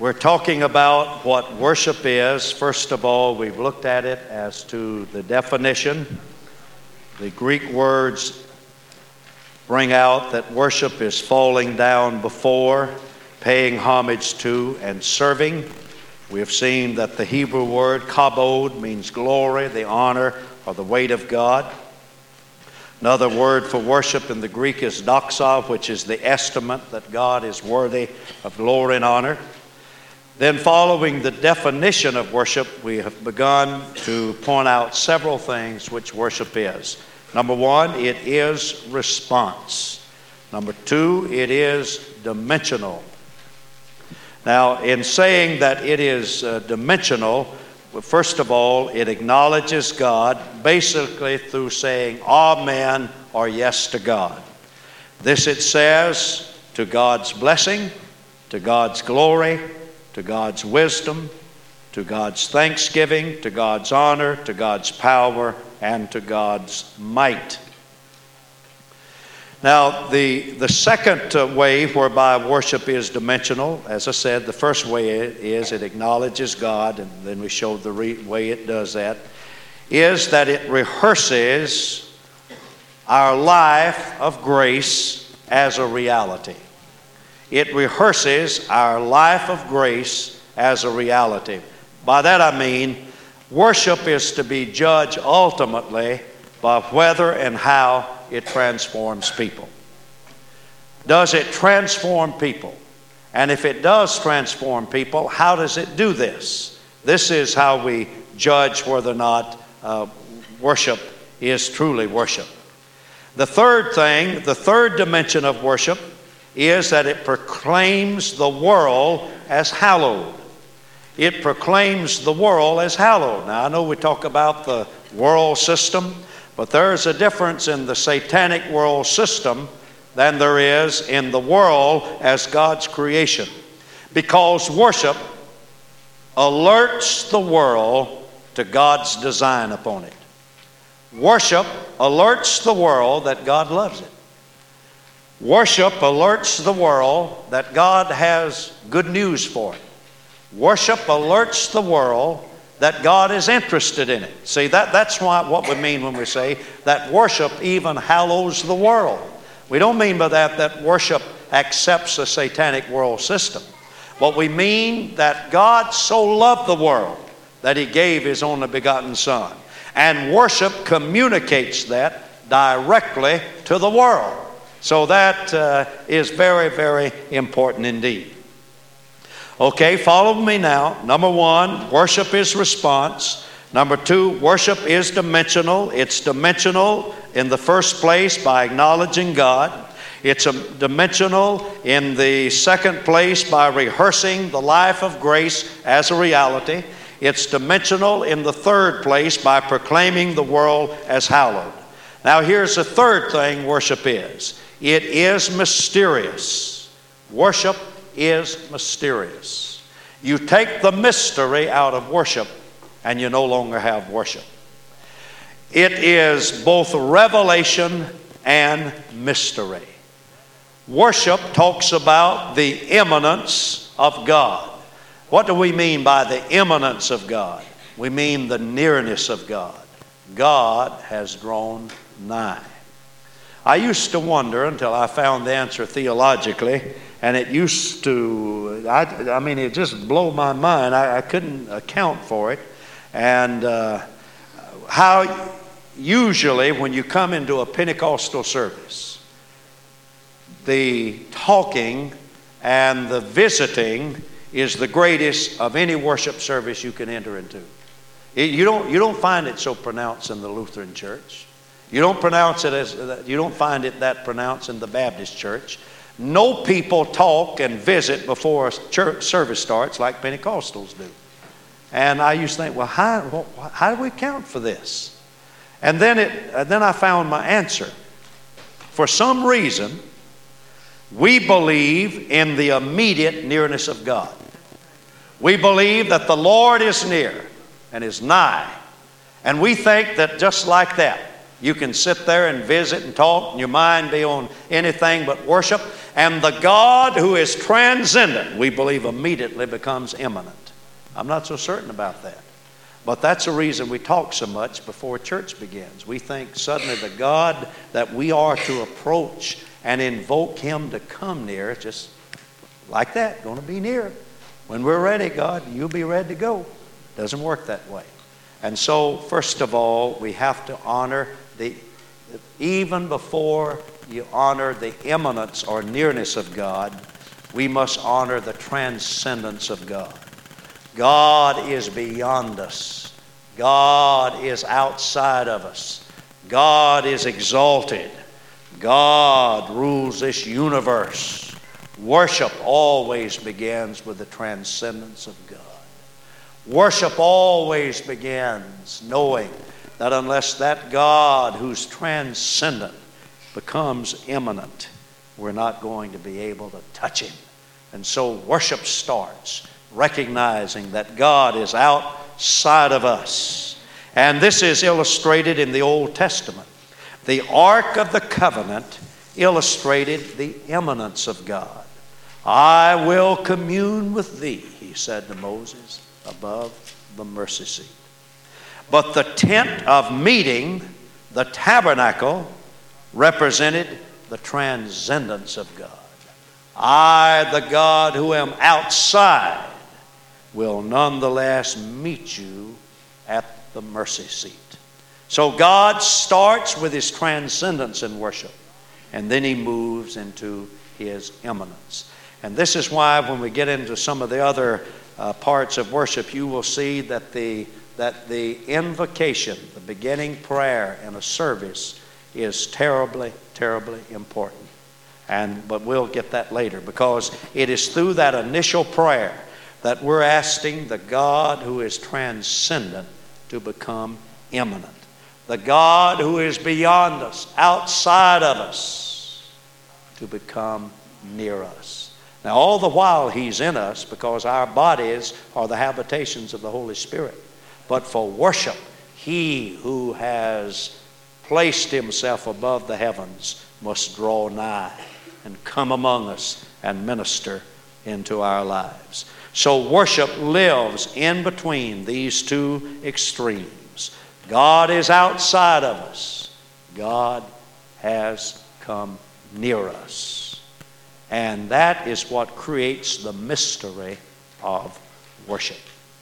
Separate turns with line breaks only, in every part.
We're talking about what worship is. First of all, we've looked at it as to the definition. The Greek words bring out that worship is falling down before, paying homage to, and serving. We have seen that the Hebrew word kabod means glory, the honor, or the weight of God. Another word for worship in the Greek is doxa, which is the estimate that God is worthy of glory and honor. Then following the definition of worship, we have begun to point out several things which worship is. Number one, it is response. Number two, it is dimensional. Now, in saying that it is dimensional, first of all, it acknowledges God basically through saying amen or yes to God. This it says to God's blessing, to God's glory, to God's wisdom, to God's thanksgiving, to God's honor, to God's power, and to God's might. Now, the second way whereby worship is dimensional, as I said, the first way it acknowledges God, and then we showed the way it does that, is that it rehearses our life of grace as a reality. It rehearses our life of grace as a reality. By that I mean, worship is to be judged ultimately by whether and how it transforms people. Does it transform people? And if it does transform people, how does it do this? This is how we judge whether or not worship is truly worship. The third dimension of worship is that it proclaims the world as hallowed. It proclaims the world as hallowed. Now, I know we talk about the world system, but there is a difference in the satanic world system than there is in the world as God's creation. Because worship alerts the world to God's design upon it. Worship alerts the world that God loves it. Worship alerts the world that God has good news for it. Worship alerts the world that God is interested in it. See, that's what we mean when we say that worship even hallows the world. We don't mean by that worship accepts the satanic world system. What we mean that God so loved the world that He gave His only begotten Son. And worship communicates that directly to the world. So that is very, very important indeed. Okay, follow me now. Number one, worship is response. Number two, worship is dimensional. It's dimensional in the first place by acknowledging God. It's dimensional in the second place by rehearsing the life of grace as a reality. It's dimensional in the third place by proclaiming the world as hallowed. Now here's the third thing worship is. It is mysterious. Worship is mysterious. You take the mystery out of worship and you no longer have worship. It is both revelation and mystery. Worship talks about the immanence of God. What do we mean by the immanence of God? We mean the nearness of God. God has drawn nigh. I used to wonder until I found the answer theologically, and it used to, it just blew my mind. I couldn't account for it. And how usually when you come into a Pentecostal service, the talking and the visiting is the greatest of any worship service you can enter into. You don't find it so pronounced in the Lutheran church. You don't find it that pronounced in the Baptist church. No people talk and visit before a church service starts like Pentecostals do. And I used to think, well, how do we account for this? And then I found my answer. For some reason, we believe in the immediate nearness of God. We believe that the Lord is near and is nigh. And we think that just like that, You can sit there and visit and talk, and your mind be on anything but worship. And the God who is transcendent, we believe, immediately becomes immanent. I'm not so certain about that. But that's the reason we talk so much before church begins. We think suddenly the God that we are to approach and invoke Him to come near, just like that, going to be near. When we're ready, God, you'll be ready to go. Doesn't work that way. And so, first of all, we have to honor even before you honor the immanence or nearness of God, we must honor the transcendence of God. God is beyond us. God is outside of us. God is exalted. God rules this universe. Worship always begins with the transcendence of God. Worship always begins knowing that unless that God who's transcendent becomes immanent, we're not going to be able to touch Him. And so worship starts recognizing that God is outside of us. And this is illustrated in the Old Testament. The Ark of the Covenant illustrated the immanence of God. I will commune with thee, He said to Moses, above the mercy seat. But the tent of meeting, the tabernacle, represented the transcendence of God. I, the God who am outside, will nonetheless meet you at the mercy seat. So God starts with His transcendence in worship, and then He moves into His immanence. And this is why when we get into some of the other parts of worship, you will see that the invocation, the beginning prayer in a service, is terribly, terribly important. But we'll get that later, because it is through that initial prayer that we're asking the God who is transcendent to become immanent. The God who is beyond us, outside of us, to become near us. Now, all the while He's in us, because our bodies are the habitations of the Holy Spirit. But for worship, He who has placed Himself above the heavens must draw nigh and come among us and minister into our lives. So worship lives in between these two extremes. God is outside of us. God has come near us. And that is what creates the mystery of worship.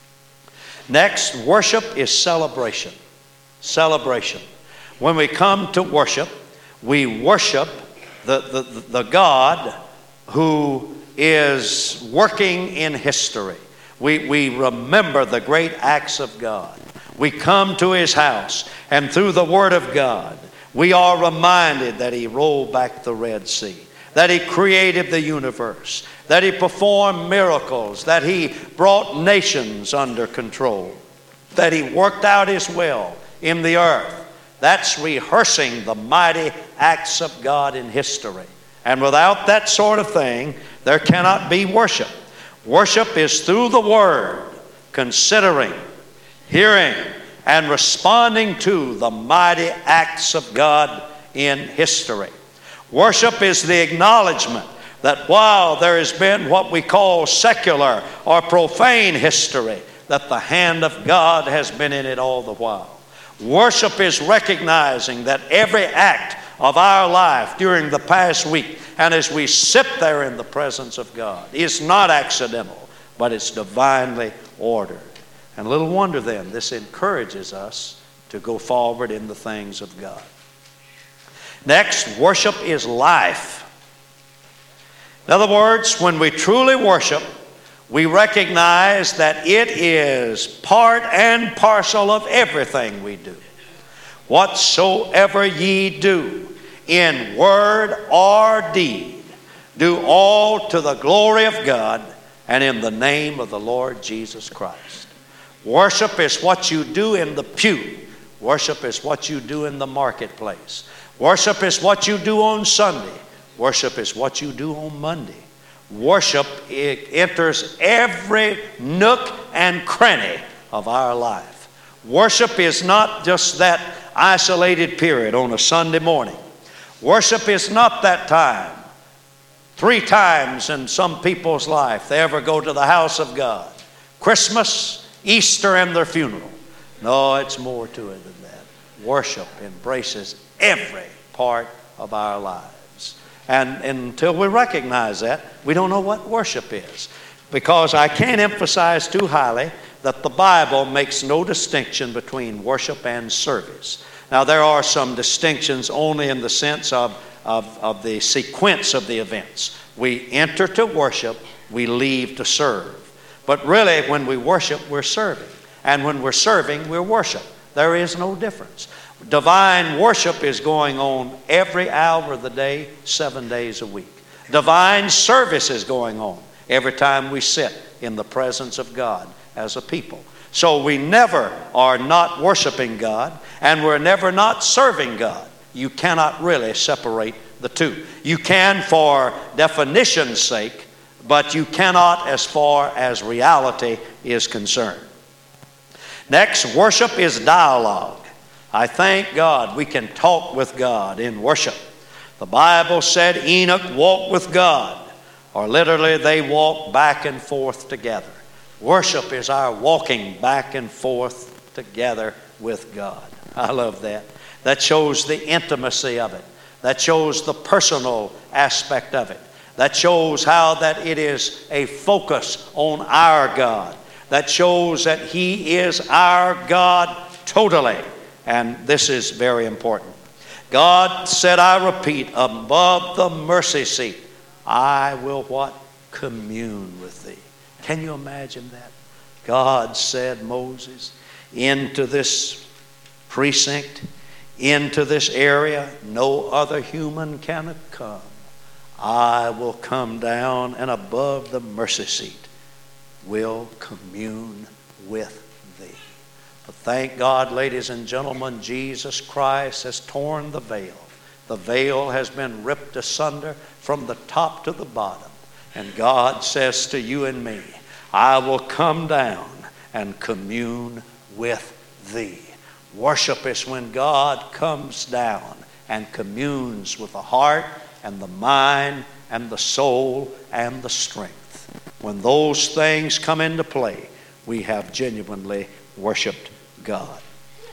Next, worship is celebration. Celebration. When we come to worship, we worship the God who is working in history. We remember the great acts of God. We come to His house, and through the Word of God, we are reminded that He rolled back the Red Sea, that He created the universe, that He performed miracles, that He brought nations under control, that He worked out His will in the earth. That's rehearsing the mighty acts of God in history. And without that sort of thing, there cannot be worship. Worship is through the Word, considering, hearing, and responding to the mighty acts of God in history. Worship is the acknowledgement that while there has been what we call secular or profane history, that the hand of God has been in it all the while. Worship is recognizing that every act of our life during the past week, and as we sit there in the presence of God, is not accidental, but it's divinely ordered. And little wonder then, this encourages us to go forward in the things of God. Next, worship is life. In other words, when we truly worship, we recognize that it is part and parcel of everything we do. Whatsoever ye do, in word or deed, do all to the glory of God and in the name of the Lord Jesus Christ. Worship is what you do in the pew. Worship is what you do in the marketplace. Worship is what you do on Sunday. Worship is what you do on Monday. Worship, it enters every nook and cranny of our life. Worship is not just that isolated period on a Sunday morning. Worship is not that time. 3 times in some people's life they ever go to the house of God. Christmas, Easter, and their funeral. No, it's more to it than that. Worship embraces every part of our lives. And until we recognize that, we don't know what worship is. Because I can't emphasize too highly that the Bible makes no distinction between worship and service. Now, there are some distinctions only in the sense of the sequence of the events. We enter to worship, we leave to serve. But really, when we worship, we're serving. And when we're serving, we're worship. There is no difference. Divine worship is going on every hour of the day, 7 days a week. Divine service is going on every time we sit in the presence of God as a people. So we never are not worshiping God, and we're never not serving God. You cannot really separate the two. You can for definition's sake, but you cannot as far as reality is concerned. Next, worship is dialogue. I thank God we can talk with God in worship. The Bible said Enoch walked with God, or literally they walked back and forth together. Worship is our walking back and forth together with God. I love that. That shows the intimacy of it. That shows the personal aspect of it. That shows how that it is a focus on our God. That shows that He is our God totally. And this is very important. God said, I repeat, above the mercy seat, I will what? Commune with thee. Can you imagine that? God said, Moses, into this precinct, into this area, no other human can come. I will come down and above the mercy seat will commune with thee. But thank God, ladies and gentlemen, Jesus Christ has torn the veil. The veil has been ripped asunder from the top to the bottom. And God says to you and me, I will come down and commune with thee. Worship is when God comes down and communes with the heart and the mind and the soul and the strength. When those things come into play, we have genuinely worshiped God.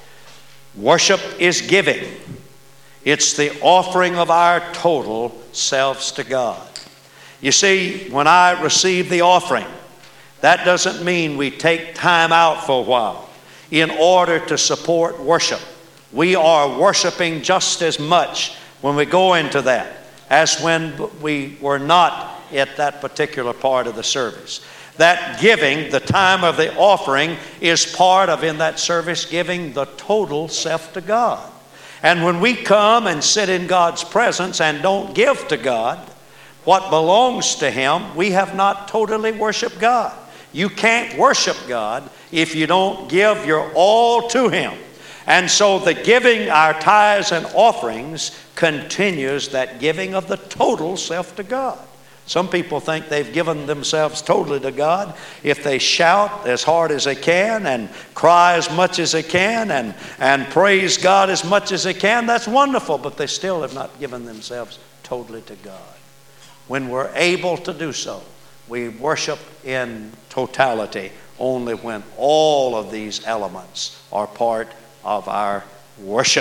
Worship is giving. It's the offering of our total selves to God. You see, when I receive the offering, that doesn't mean we take time out for a while in order to support worship. We are worshiping just as much when we go into that as when we were not at that particular part of the service. That giving, the time of the offering, is part of, in that service, giving the total self to God. And when we come and sit in God's presence and don't give to God what belongs to Him, we have not totally worshiped God. You can't worship God if you don't give your all to Him. And so the giving, our tithes and offerings, continues that giving of the total self to God. Some people think they've given themselves totally to God if they shout as hard as they can and cry as much as they can and praise God as much as they can. That's wonderful, but they still have not given themselves totally to God. When we're able to do so, we worship in totality only when all of these elements are part of our worship.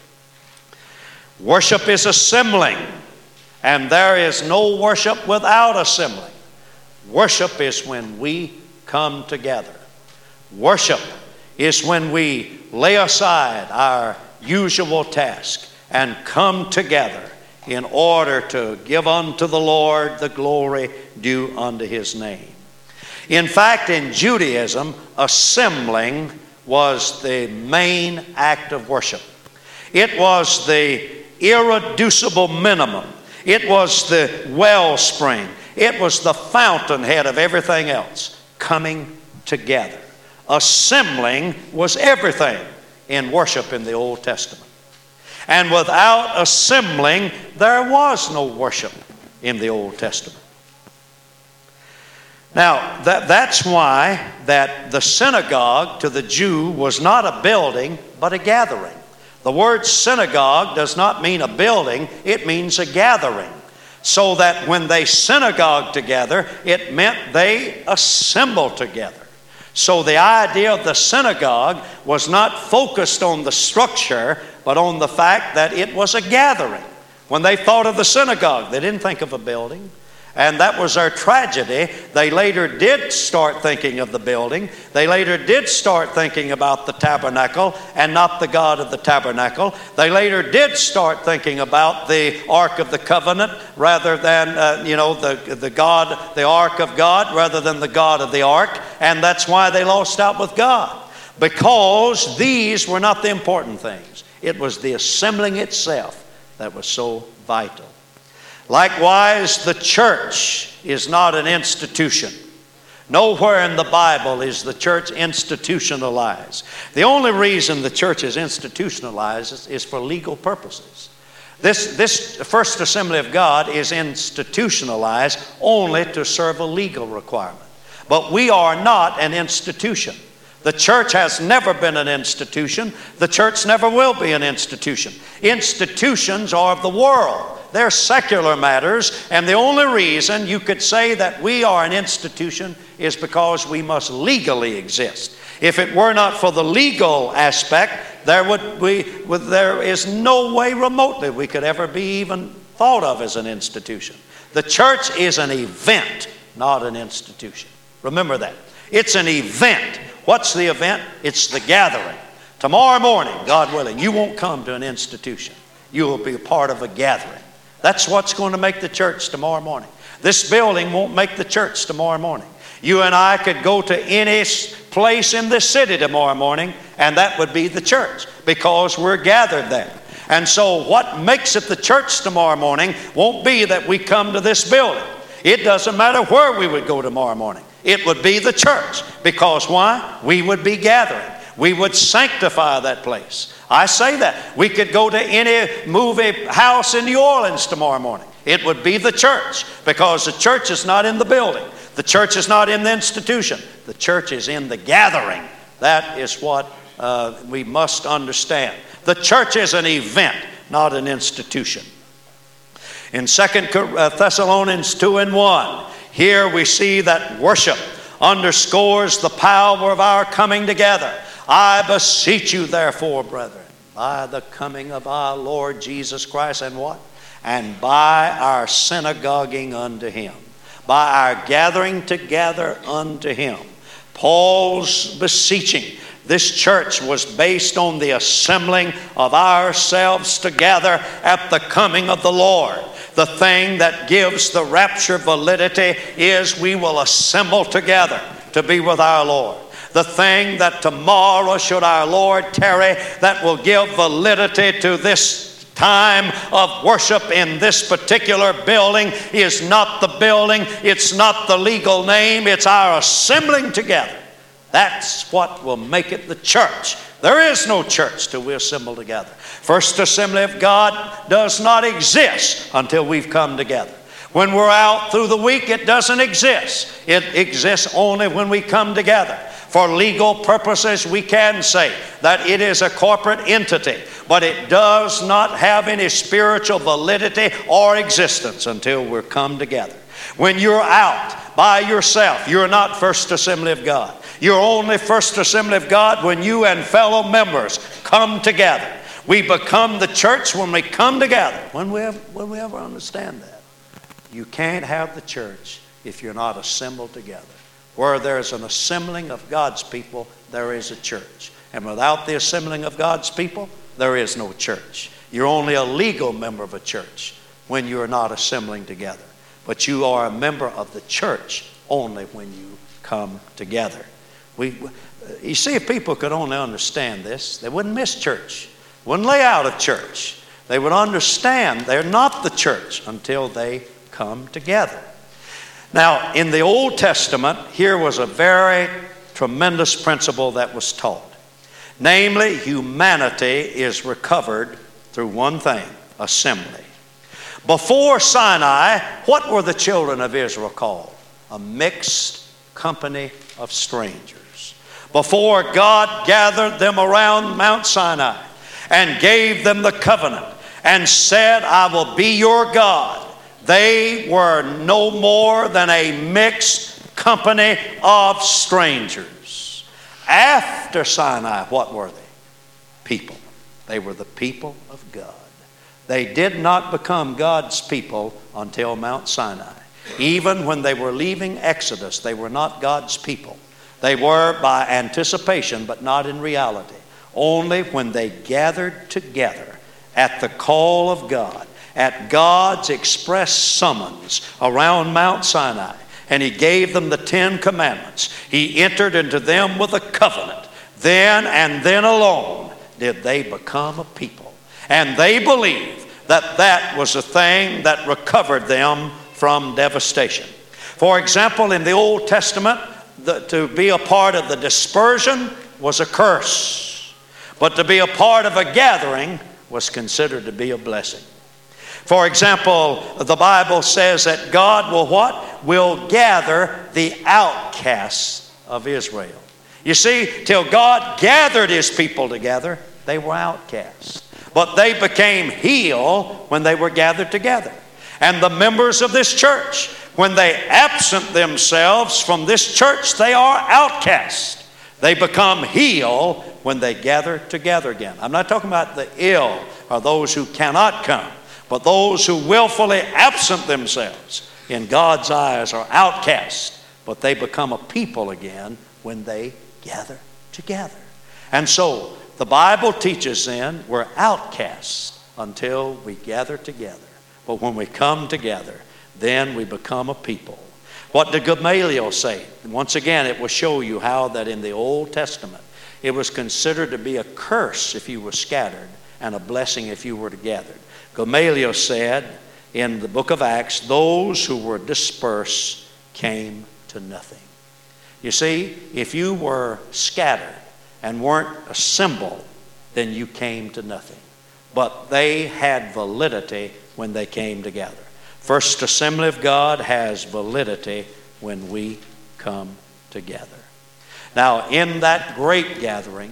Worship is assembling. And there is no worship without assembling. Worship is when we come together. Worship is when we lay aside our usual task and come together in order to give unto the Lord the glory due unto His name. In fact, in Judaism, assembling was the main act of worship. It was the irreducible minimum. It was the wellspring. It was the fountainhead of everything else, coming together. Assembling was everything in worship in the Old Testament. And without assembling, there was no worship in the Old Testament. Now, that's why that the synagogue to the Jew was not a building, but a gathering. The word synagogue does not mean a building, it means a gathering. So that when they synagogued together, it meant they assembled together. So the idea of the synagogue was not focused on the structure, but on the fact that it was a gathering. When they thought of the synagogue, they didn't think of a building. And that was their tragedy. They later did start thinking of the building. They later did start thinking about the tabernacle and not the God of the tabernacle. They later did start thinking about the Ark of the Covenant rather than, the God, the Ark of God rather than the God of the Ark. And that's why they lost out with God. Because these were not the important things. It was the assembling itself that was so vital. Likewise, the church is not an institution. Nowhere in the Bible is the church institutionalized. The only reason the church is institutionalized is for legal purposes. This First Assembly of God is institutionalized only to serve a legal requirement. But we are not an institution. The church has never been an institution. The church never will be an institution. Institutions are of the world. They're secular matters, and the only reason you could say that we are an institution is because we must legally exist. If it were not for the legal aspect, there is no way remotely we could ever be even thought of as an institution. The church is an event, not an institution. Remember that. It's an event. What's the event? It's the gathering. Tomorrow morning, God willing, you won't come to an institution. You will be a part of a gathering. That's what's going to make the church tomorrow morning. This building won't make the church tomorrow morning. You and I could go to any place in this city tomorrow morning, and that would be the church because we're gathered there. And so what makes it the church tomorrow morning won't be that we come to this building. It doesn't matter where we would go tomorrow morning. It would be the church. Because why? We would be gathering. We would sanctify that place. I say that. We could go to any movie house in New Orleans tomorrow morning. It would be the church because the church is not in the building. The church is not in the institution. The church is in the gathering. That is what we must understand. The church is an event, not an institution. In 2 Thessalonians 2:1, here we see that worship underscores the power of our coming together. I beseech you, therefore, brethren, by the coming of our Lord Jesus Christ, and what? And by our synagoguing unto Him, by our gathering together unto Him. Paul's beseeching. This church was based on the assembling of ourselves together at the coming of the Lord. The thing that gives the rapture validity is we will assemble together to be with our Lord. The thing that tomorrow, should our Lord tarry, that will give validity to this time of worship in this particular building is not the building, it's not the legal name, it's our assembling together. That's what will make it the church. There is no church till we assemble together. First Assembly of God does not exist until we've come together. When we're out through the week, it doesn't exist. It exists only when we come together. For legal purposes, we can say that it is a corporate entity, but it does not have any spiritual validity or existence until we're come together. When you're out by yourself, you're not First Assembly of God. You're only First Assembly of God when you and fellow members come together. We become the church when we come together. When we ever understand that. You can't have the church if you're not assembled together. Where there's an assembling of God's people, there is a church. And without the assembling of God's people, there is no church. You're only a legal member of a church when you're not assembling together. But you are a member of the church only when you come together. You see, if people could only understand this, they wouldn't miss church, wouldn't lay out of church. They would understand they're not the church until they come together. Now, in the Old Testament, here was a very tremendous principle that was taught. Namely, humanity is recovered through one thing, assembly. Before Sinai, what were the children of Israel called? A mixed company of strangers. Before God gathered them around Mount Sinai and gave them the covenant and said, I will be your God, they were no more than a mixed company of strangers. After Sinai, what were they? People. They were the people of God. They did not become God's people until Mount Sinai. Even when they were leaving Exodus, they were not God's people. They were by anticipation, but not in reality. Only when they gathered together at the call of God, at God's express summons around Mount Sinai, and He gave them the 10 Commandments. He entered into them with a covenant. Then and then alone did they become a people. And they believed that that was the thing that recovered them from devastation. For example, in the Old Testament, to be a part of the dispersion was a curse. But to be a part of a gathering was considered to be a blessing. For example, the Bible says that God will what? Will gather the outcasts of Israel. You see, till God gathered His people together, they were outcasts. But they became healed when they were gathered together. And the members of this church, when they absent themselves from this church, they are outcasts. They become healed when they gather together again. I'm not talking about the ill or those who cannot come, but those who willfully absent themselves in God's eyes are outcasts. But they become a people again when they gather together. And so the Bible teaches then we're outcasts until we gather together. But when we come together, then we become a people. What did Gamaliel say? Once again, it will show you how that in the Old Testament, it was considered to be a curse if you were scattered and a blessing if you were gathered. Gamaliel said in the book of Acts, those who were dispersed came to nothing. You see, if you were scattered and weren't assembled, then you came to nothing. But they had validity when they came together. First Assembly of God has validity when we come together. Now, in that great gathering,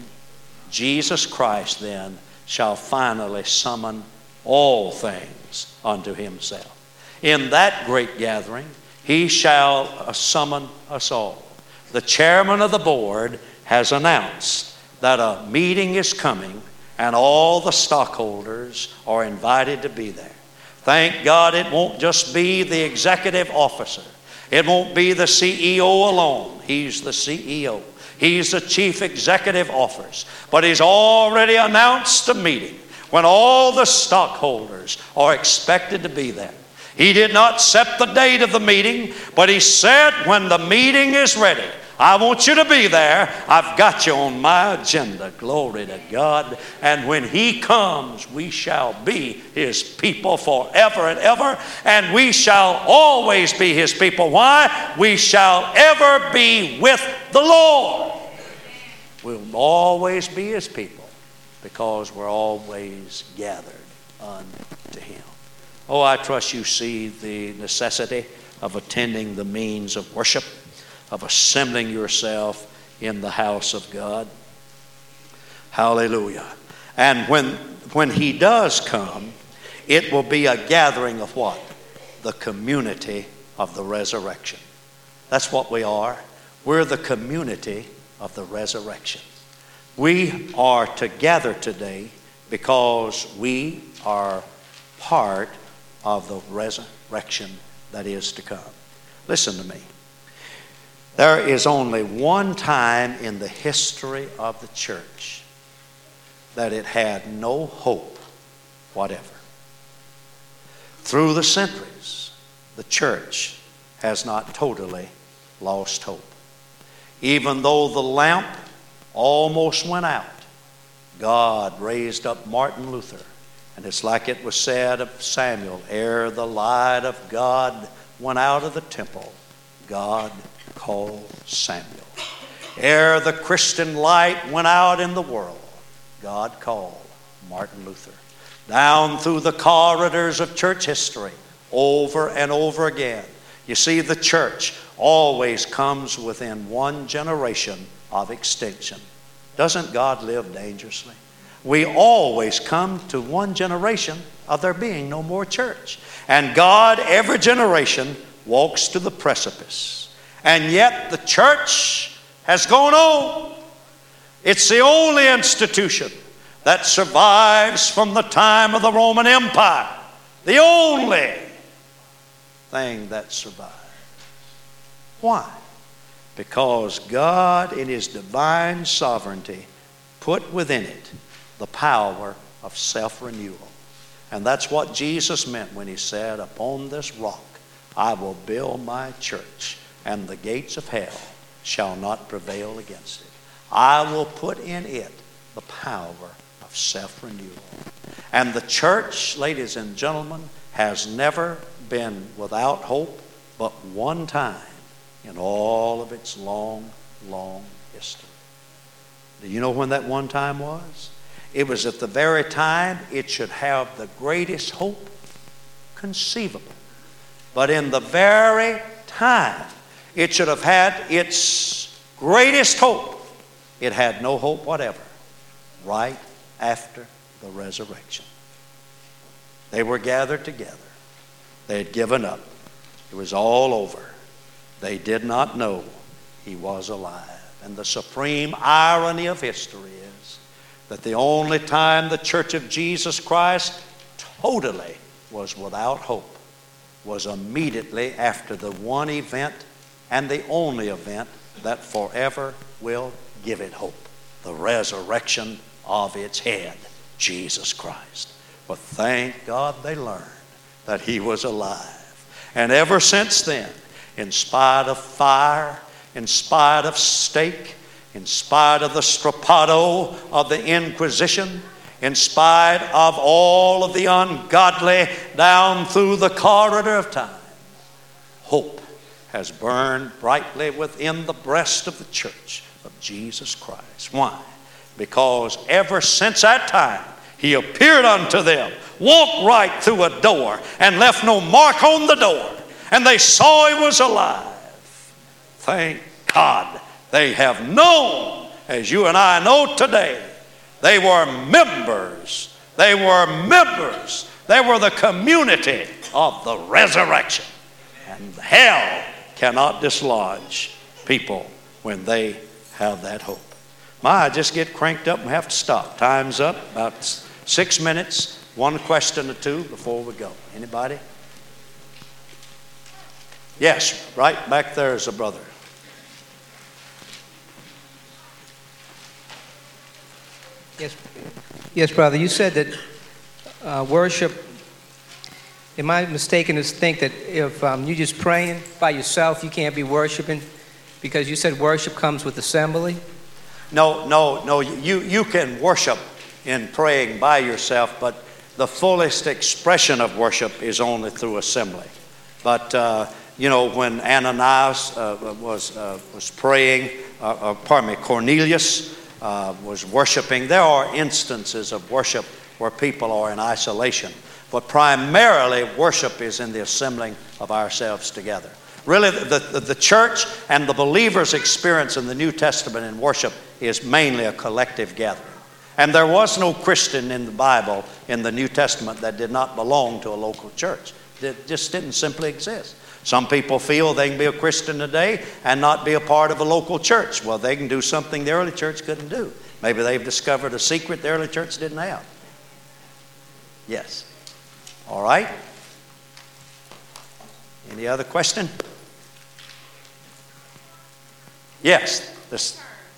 Jesus Christ then shall finally summon all things unto Himself. In that great gathering, He shall summon us all. The chairman of the board has announced that a meeting is coming and all the stockholders are invited to be there. Thank God it won't just be the executive officer. It won't be the CEO alone. He's the CEO. He's the chief executive officer. But He's already announced a meeting when all the stockholders are expected to be there. He did not set the date of the meeting, but He said when the meeting is ready, I want you to be there. I've got you on my agenda. Glory to God. And when He comes, we shall be His people forever and ever. And we shall always be His people. Why? We shall ever be with the Lord. We'll always be His people because we're always gathered unto Him. Oh, I trust you see the necessity of attending the means of worship, of assembling yourself in the house of God. Hallelujah. And when He does come, it will be a gathering of what? The community of the resurrection. That's what we are. We're the community of the resurrection. We are together today because we are part of the resurrection that is to come. Listen to me. There is only one time in the history of the church that it had no hope whatever. Through the centuries, the church has not totally lost hope. Even though the lamp almost went out, God raised up Martin Luther. And it's like it was said of Samuel, ere the light of God went out of the temple, God called Samuel. Ere the Christian light went out in the world, God called Martin Luther. Down through the corridors of church history, over and over again, you see the church always comes within one generation of extinction. Doesn't God live dangerously? We always come to one generation of there being no more church. And God, every generation, walks to the precipice. And yet the church has gone on. It's the only institution that survives from the time of the Roman Empire. The only thing that survives. Why? Because God, in His divine sovereignty, put within it the power of self-renewal. And that's what Jesus meant when He said, upon this rock I will build my church, and the gates of hell shall not prevail against it. I will put in it the power of self-renewal. And the church, ladies and gentlemen, has never been without hope but one time in all of its long, long history. Do you know when that one time was? It was at the very time it should have the greatest hope conceivable. But in the very time it should have had its greatest hope, it had no hope whatever right after the resurrection. They were gathered together. They had given up. It was all over. They did not know He was alive. And the supreme irony of history is that the only time the Church of Jesus Christ totally was without hope was immediately after the one event and the only event that forever will give it hope, the resurrection of its head, Jesus Christ. But thank God they learned that He was alive. And ever since then, in spite of fire, in spite of stake, in spite of the strappado of the Inquisition, in spite of all of the ungodly down through the corridor of time, hope has burned brightly within the breast of the church of Jesus Christ. Why? Because ever since that time, He appeared unto them, walked right through a door, and left no mark on the door. And they saw He was alive. Thank God they have known, as you and I know today, they were members. They were members. They were the community of the resurrection. And hell cannot dislodge people when they have that hope. I just get cranked up and have to stop. Time's up. About 6 minutes. One question or two before we go. Anybody? Yes, right back there is a brother.
Yes, brother. You said that worship. Am I mistaken to think that if you're just praying by yourself, you can't be worshiping? Because you said worship comes with assembly.
No. You can worship in praying by yourself, but the fullest expression of worship is only through assembly. But when Ananias was praying, Cornelius was worshiping. There are instances of worship where people are in isolation. But primarily, worship is in the assembling of ourselves together. Really, the church and the believer's experience in the New Testament in worship is mainly a collective gathering. And there was no Christian in the Bible in the New Testament that did not belong to a local church. It just didn't simply exist. Some people feel they can be a Christian today and not be a part of a local church. Well, they can do something the early church couldn't do. Maybe they've discovered a secret the early church didn't have. Yes. All right. Any other question? Yes. This.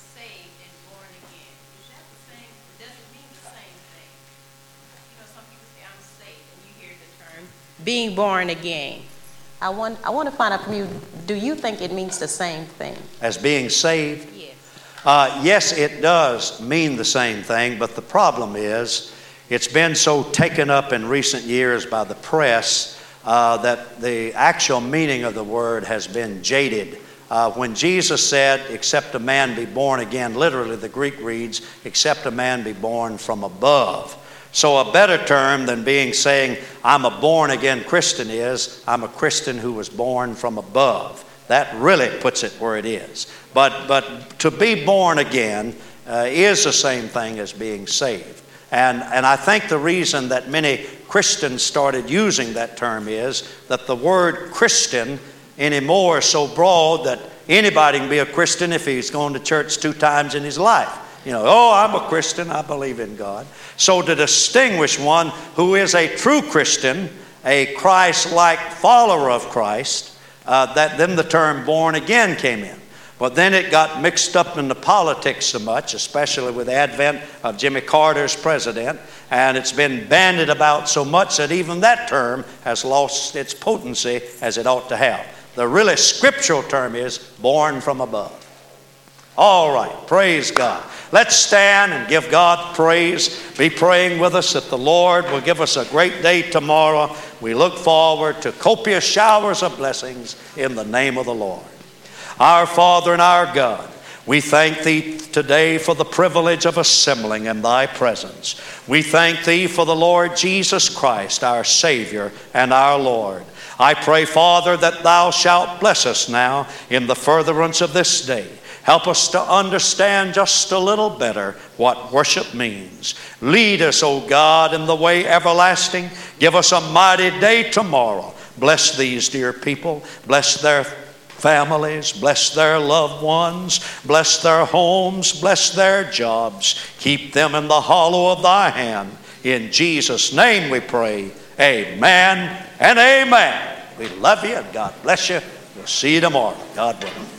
Being born again. I want to find out from you, do you think it means the same thing?
As being saved?
Yes.
Yes, it does mean the same thing, but the problem is it's been so taken up in recent years by the press that the actual meaning of the word has been jaded. When Jesus said, except a man be born again, literally the Greek reads, except a man be born from above. So a better term than saying I'm a born again Christian is I'm a Christian who was born from above. That really puts it where it is. But to be born again is the same thing as being saved. And I think the reason that many Christians started using that term is that the word Christian anymore is so broad that anybody can be a Christian if he's gone to church 2 times in his life. You know, oh, I'm a Christian, I believe in God. So to distinguish one who is a true Christian, a Christ-like follower of Christ, then the term born again came in. But then it got mixed up into politics so much, especially with the advent of Jimmy Carter as president, and it's been bandied about so much that even that term has lost its potency as it ought to have. The really scriptural term is born from above. All right, praise God. Let's stand and give God praise. Be praying with us that the Lord will give us a great day tomorrow. We look forward to copious showers of blessings in the name of the Lord. Our Father and our God, we thank Thee today for the privilege of assembling in Thy presence. We thank Thee for the Lord Jesus Christ, our Savior and our Lord. I pray, Father, that Thou shalt bless us now in the furtherance of this day. Help us to understand just a little better what worship means. Lead us, O God, in the way everlasting. Give us a mighty day tomorrow. Bless these dear people. Bless their families. Bless their loved ones. Bless their homes. Bless their jobs. Keep them in the hollow of Thy hand. In Jesus' name we pray. Amen and amen. We love you and God bless you. We'll see you tomorrow. God willing.